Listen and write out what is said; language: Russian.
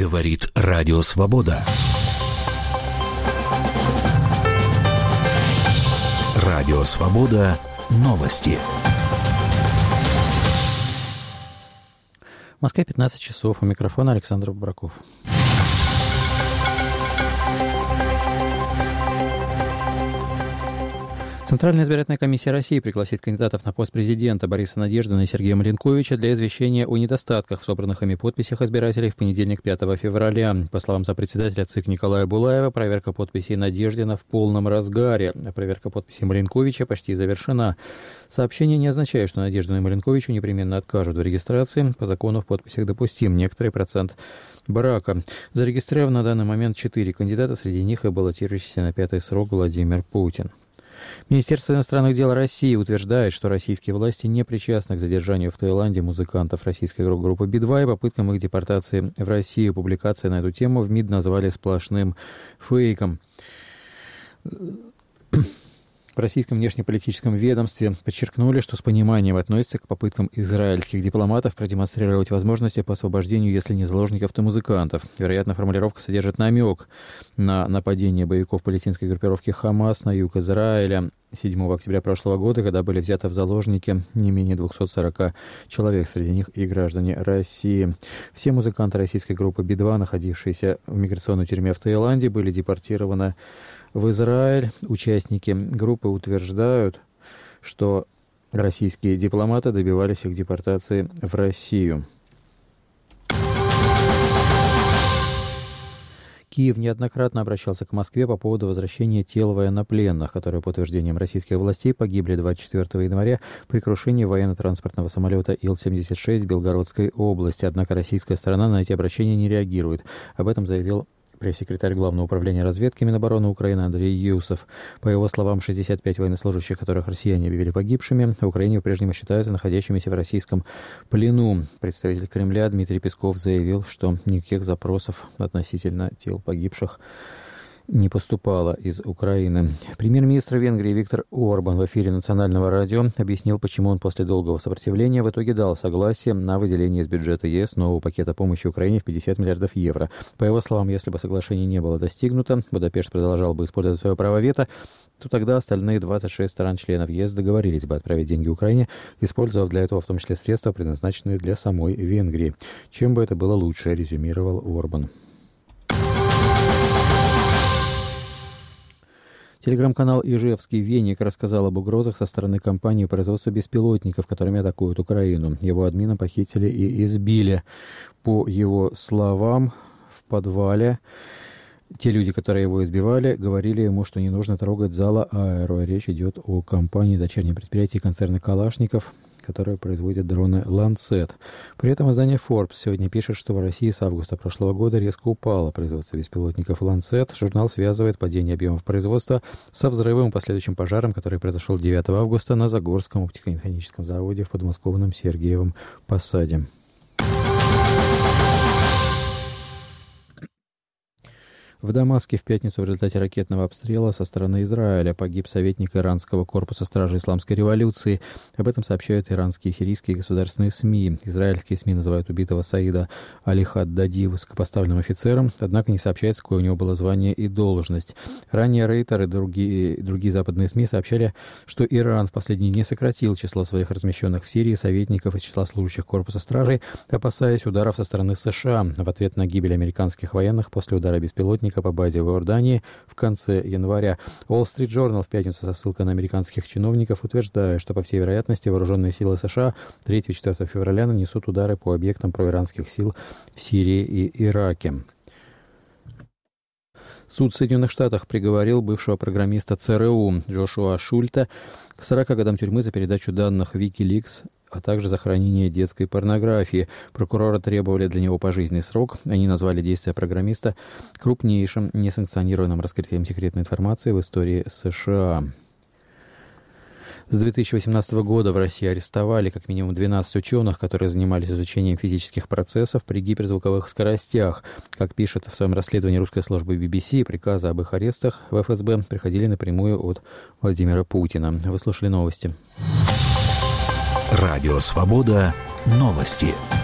Говорит Радио Свобода. Радио Свобода. Новости. В Москве 15 часов. У микрофона Александр Бобраков. Центральная избирательная комиссия России пригласит кандидатов на пост президента Бориса Надеждина и Сергея Маленковича для извещения о недостатках в собранных ими подписях избирателей в понедельник, 5 февраля. По словам сопредседателя ЦИК Николая Булаева, проверка подписей Надеждина в полном разгаре, а проверка подписей Маленковича почти завершена. Сообщение не означает, что Надеждину и Маленковичу непременно откажут в регистрации. По закону в подписях допустим некоторый процент брака. Зарегистрировано на данный момент 4 кандидата, среди них и баллотирующийся на 5-й срок Владимир Путин. Министерство иностранных дел России утверждает, что российские власти не причастны к задержанию в Таиланде музыкантов российской группы Би-2 и попыткам их депортации в Россию. Публикации на эту тему в МИД назвали сплошным фейком. В российском внешнеполитическом ведомстве подчеркнули, что с пониманием относятся к попыткам израильских дипломатов продемонстрировать возможности по освобождению, если не заложников, то музыкантов. Вероятно, формулировка содержит намек на нападение боевиков палестинской группировки «Хамас» на юг Израиля 7 октября прошлого года, когда были взяты в заложники не менее 240 человек, среди них и граждане России. Все музыканты российской группы Би-2, находившиеся в миграционной тюрьме в Таиланде, были депортированы в Израиль. Участники группы утверждают, что российские дипломаты добивались их депортации в Россию. Киев неоднократно обращался к Москве по поводу возвращения тел военнопленных, которые, по утверждениям российских властей, погибли 24 января при крушении военно-транспортного самолета Ил-76 в Белгородской области. Однако российская сторона на эти обращения не реагирует. Об этом заявил пресс-секретарь Главного управления разведки Минобороны Украины Андрей Юсов. По его словам, 65 военнослужащих, которых россияне объявили погибшими, в Украине по-прежнему считаются находящимися в российском плену. Представитель Кремля Дмитрий Песков заявил, что никаких запросов относительно тел погибших не поступало из Украины. Премьер-министр Венгрии Виктор Орбан в эфире национального радио объяснил, почему он после долгого сопротивления в итоге дал согласие на выделение из бюджета ЕС нового пакета помощи Украине в 50 миллиардов евро. По его словам, если бы соглашение не было достигнуто, Будапешт продолжал бы использовать свое право вето, то тогда остальные 26 стран-членов ЕС договорились бы отправить деньги Украине, использовав для этого в том числе средства, предназначенные для самой Венгрии. Чем бы это было лучше, резюмировал Орбан. Телеграм-канал «Ижевский веник» рассказал об угрозах со стороны компании производства беспилотников, которыми атакуют Украину. Его админа похитили и избили. По его словам, в подвале те люди, которые его избивали, говорили ему, что не нужно трогать зала Аэро. Речь идет о компании дочернем предприятии концерна «Калашников», которая производит дроны «Ланцет». При этом издание Forbes сегодня пишет, что в России с августа прошлого года резко упало производство беспилотников «Ланцет». Журнал связывает падение объемов производства со взрывом и последующим пожаром, который произошел 9 августа на Загорском оптико-механическом заводе в подмосковном Сергиевом Посаде. В Дамаске в пятницу в результате ракетного обстрела со стороны Израиля погиб советник иранского корпуса стражи исламской революции. Об этом сообщают иранские и сирийские государственные СМИ. Израильские СМИ называют убитого Саида Али-Хаддади высокопоставленным офицером, однако не сообщается, какое у него было звание и должность. Ранее Рейтер и другие западные СМИ сообщали, что Иран в последние дни сократил число своих размещенных в Сирии советников из числа служащих корпуса стражей, опасаясь ударов со стороны США в ответ на гибель американских военных после удара беспилотника по базе в Иордании в конце января. Wall Street Journal в пятницу со ссылкой на американских чиновников утверждает, что, по всей вероятности, вооруженные силы США 3 и 4 февраля нанесут удары по объектам проиранских сил в Сирии и Ираке. Суд в Соединенных Штатах приговорил бывшего программиста ЦРУ Джошуа Шульта к 40 годам тюрьмы за передачу данных Wikileaks, а также за хранение детской порнографии. Прокуроры требовали для него пожизненный срок. Они назвали действия программиста крупнейшим несанкционированным раскрытием секретной информации в истории США. С 2018 года в России арестовали как минимум 12 ученых, которые занимались изучением физических процессов при гиперзвуковых скоростях. Как пишет в своем расследовании русской службы BBC, приказы об их арестах в ФСБ приходили напрямую от Владимира Путина. Вы слушали новости. Радио «Свобода». Новости.